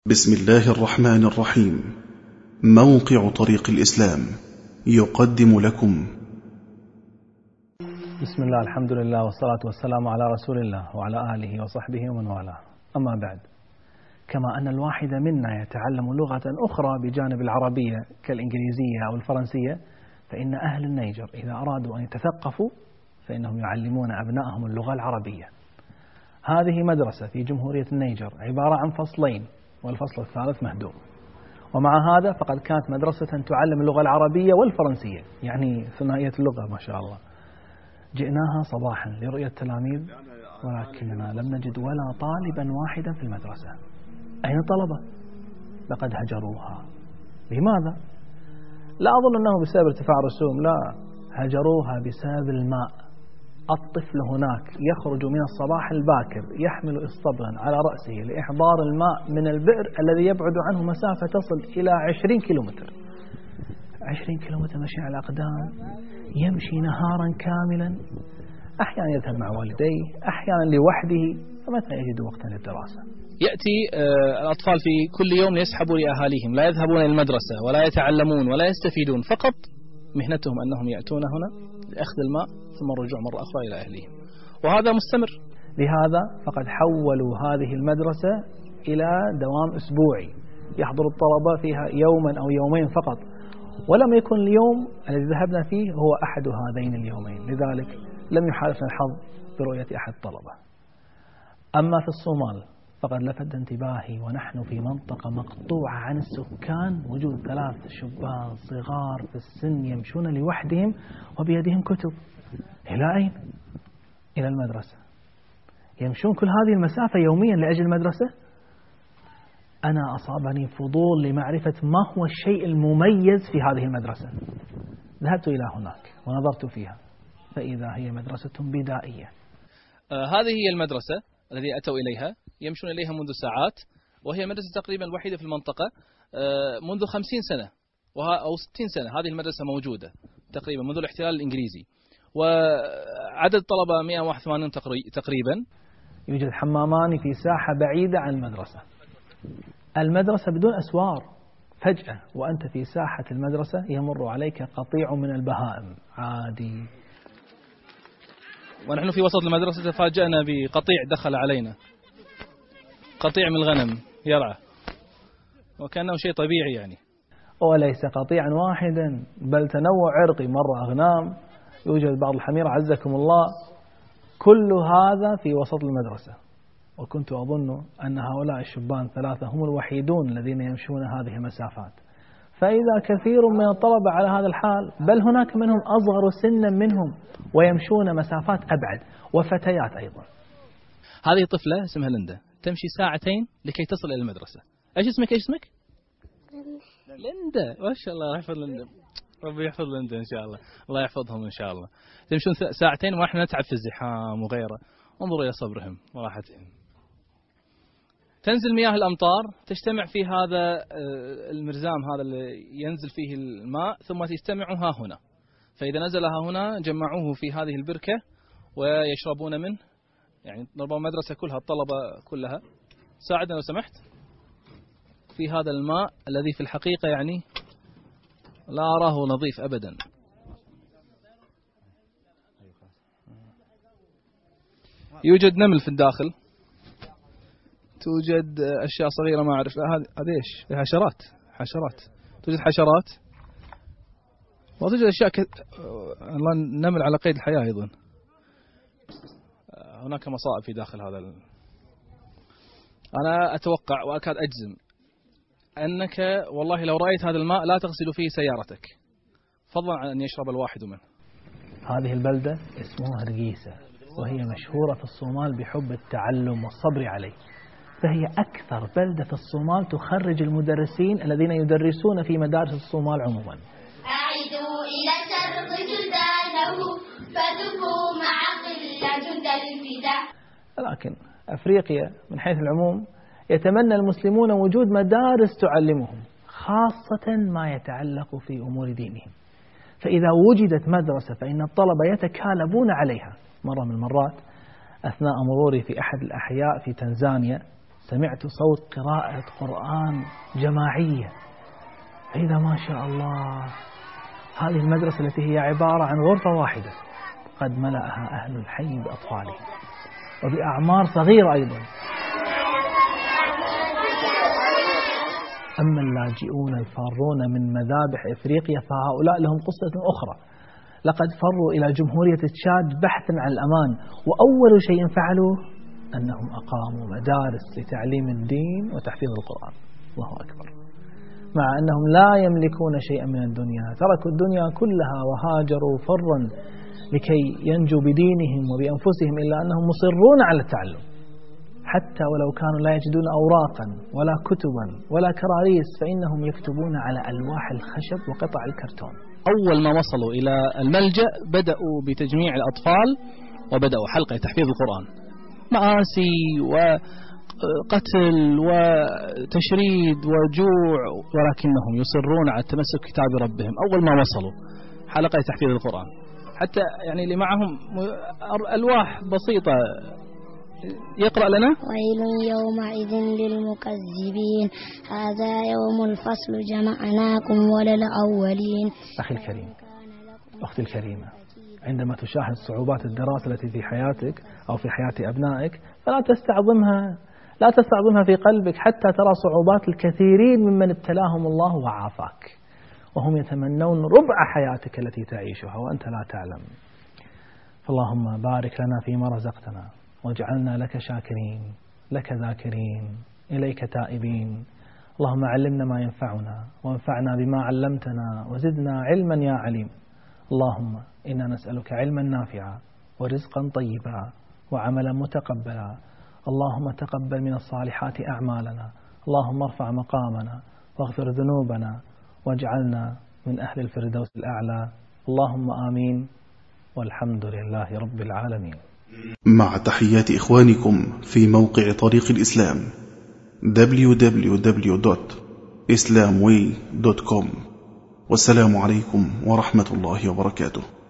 بسم الله الرحمن الرحيم. موقع طريق الإسلام يقدم لكم. بسم الله، الحمد لله، والصلاة والسلام على رسول الله وعلى آله وصحبه ومن والاه. أما بعد، كما أن الواحد منا يتعلم لغة أخرى بجانب العربية كالإنجليزية أو الفرنسية، فإن أهل النيجر إذا أرادوا أن يتثقفوا فإنهم يعلمون أبنائهم اللغة العربية. هذه مدرسة في جمهورية النيجر عبارة عن فصلين، والفصل الثالث مهدوم. ومع هذا فقد كانت مدرسة تعلم اللغة العربية والفرنسية، يعني ثنائية اللغة ما شاء الله. جئناها صباحا لرؤية التلاميذ، ولكننا لم نجد ولا طالبا واحدا في المدرسة. أين الطلبة؟ لقد هجروها. لماذا؟ لا أظن أنه بسبب ارتفاع الرسوم، لا، هجروها بسبب الماء. الطفل هناك يخرج من الصباح الباكر يحمل إصطبغا على رأسه لإحضار الماء من البئر الذي يبعد عنه مسافة تصل إلى 20 كيلومتر. 20 كيلومتر مشي على الأقدام، يمشي نهارا كاملا، أحيانا يذهب مع والديه، أحيانا لوحده، فمتى يجد وقتا للدراسة؟ يأتي الأطفال في كل يوم يسحبوا لأهاليهم، لا يذهبون إلى المدرسة ولا يتعلمون ولا يستفيدون، فقط مهنتهم أنهم يأتون هنا لأخذ الماء ثم الرجوع مرة أخرى إلى أهليهم، وهذا مستمر. لهذا فقد حولوا هذه المدرسة إلى دوام أسبوعي، يحضر الطلبة فيها يوما أو يومين فقط، ولم يكن اليوم الذي ذهبنا فيه هو أحد هذين اليومين، لذلك لم يحالفنا الحظ برؤية أحد الطلبة. أما في الصومال فقد لفت انتباهي ونحن في منطقة مقطوعة عن السكان وجود 3 شبان صغار في السن يمشون لوحدهم وبيدهم كتب. إلى أين؟ إلى المدرسة. يمشون كل هذه المسافة يوميا لأجل المدرسة. أنا أصابني فضول لمعرفة ما هو الشيء المميز في هذه المدرسة. ذهبت إلى هناك ونظرت فيها، فإذا هي مدرسة بدائية. هذه هي المدرسة التي أتوا إليها، يمشون إليها منذ ساعات، وهي مدرسة تقريبا الوحيدة في المنطقة منذ 50 سنة أو 60 سنة. هذه المدرسة موجودة تقريبا منذ الاحتلال الإنجليزي، وعدد طلبة 181 تقريبا. يوجد حمامان في ساحة بعيدة عن المدرسة. المدرسة بدون أسوار. فجأة وأنت في ساحة المدرسة يمر عليك قطيع من البهائم عادي. ونحن في وسط المدرسة تفاجأنا بقطيع دخل علينا، قطيع من الغنم يرعى، وكأنه شيء طبيعي يعني. وليس قطيعا واحدا، بل تنوع عرقي، مرة أغنام، يوجد بعض الحمير عزكم الله. كل هذا في وسط المدرسة، وكنت أظن أن هؤلاء الشبان 3 هم الوحيدون الذين يمشون هذه المسافات، فإذا كثير من الطلبة على هذا الحال، بل هناك منهم أصغر سنا منهم ويمشون مسافات أبعد، وفتيات أيضا. هذه طفلة اسمها ليندا تمشي 2 ساعة لكي تصل إلى المدرسة. إيش اسمك؟ ليندا. ما شاء الله، يحفظ ليندا، ربي يحفظ ليندا إن شاء الله، الله يحفظهم إن شاء الله. تمشون 2 ساعة ونحن نتعب في الزحام وغيره. انظروا إلى صبرهم وراحتهم. تنزل مياه الأمطار، تجتمع في هذا المرزام هذا اللي ينزل فيه الماء، ثم تجتمع ها هنا. فإذا نزل ها هنا جمعوه في هذه البركة ويشربون منه. يعني ربما المدرسة كلها، الطلبة كلها. ساعدنا لو سمحت في هذا الماء الذي في الحقيقة يعني لا أراه نظيف أبدا. يوجد نمل في الداخل، توجد أشياء صغيرة ما أعرف هذه إيش، حشرات، توجد حشرات، وتوجد أشياء الله، نمل على قيد الحياة أيضا. هناك مصائب في داخل هذا أنا أتوقع وأكاد أجزم أنك والله لو رأيت هذا الماء لا تغسل فيه سيارتك، فضلا عن أن يشرب الواحد منه. هذه البلدة اسمها هرقيسة، وهي مشهورة في الصومال بحب التعلم والصبر عليه، فهي أكثر بلدة في الصومال تخرج المدرسين الذين يدرسون في مدارس الصومال عموما. أعيدوا إلى شرق جلدانه فذكوا مع قلة جند الفداء. لكن أفريقيا من حيث العموم يتمنى المسلمون وجود مدارس تعلمهم، خاصة ما يتعلق في أمور دينهم، فإذا وجدت مدرسة فإن الطلبة يتكالبون عليها. مرة من المرات أثناء مروري في أحد الأحياء في تنزانيا سمعت صوت قراءة قرآن جماعية، إذا ما شاء الله هذه المدرسة التي هي عبارة عن غرفة واحدة قد ملأها أهل الحي بأطفالهم وبأعمار صغيرة أيضا. أما اللاجئون الفارون من مذابح إفريقيا فهؤلاء لهم قصة أخرى. لقد فروا إلى جمهورية تشاد بحثا عن الأمان، وأول شيء فعلوه أنهم أقاموا مدارس لتعليم الدين وتحفيظ القرآن. الله أكبر. مع أنهم لا يملكون شيئا من الدنيا، تركوا الدنيا كلها وهاجروا فرا لكي ينجوا بدينهم وبأنفسهم، إلا أنهم مصرون على التعلم حتى ولو كانوا لا يجدون أوراقا ولا كتبا ولا كراريس، فإنهم يكتبون على ألواح الخشب وقطع الكرتون. أول ما وصلوا إلى الملجأ بدأوا بتجميع الأطفال وبدأوا حلقة تحفيظ القرآن، مآسي وقتل وتشريد وجوع، ولكنهم يصرون على التمسك بكتاب ربهم. أول ما وصلوا حلقة تحفيظ القرآن، حتى يعني اللي معهم ألواح بسيطة. يقرأ لنا: ويل يومئذ للمكذبين هذا يوم الفصل جمعناكم وللأولين. أخي الكريم، أختي الكريمة، عندما تشاهد صعوبات الدراسة التي في حياتك أو في حياة أبنائك فلا تستعظمها في قلبك، حتى ترى صعوبات الكثيرين ممن ابتلاهم الله وعافاك وهم يتمنون ربع حياتك التي تعيشها وأنت لا تعلم. فاللهم بارك لنا فيما رزقتنا واجعلنا لك شاكرين، لك ذاكرين، إليك تائبين. اللهم علمنا ما ينفعنا وانفعنا بما علمتنا وزدنا علما يا عليم. اللهم إنا نسألك علما نافعا ورزقا طيبا وعملا متقبلا. اللهم تقبل من الصالحات أعمالنا. اللهم ارفع مقامنا واغفر ذنوبنا واجعلنا من أهل الفردوس الأعلى. اللهم آمين، والحمد لله رب العالمين. مع تحيات إخوانكم في موقع طريق الإسلام www.islamway.com. والسلام عليكم ورحمة الله وبركاته.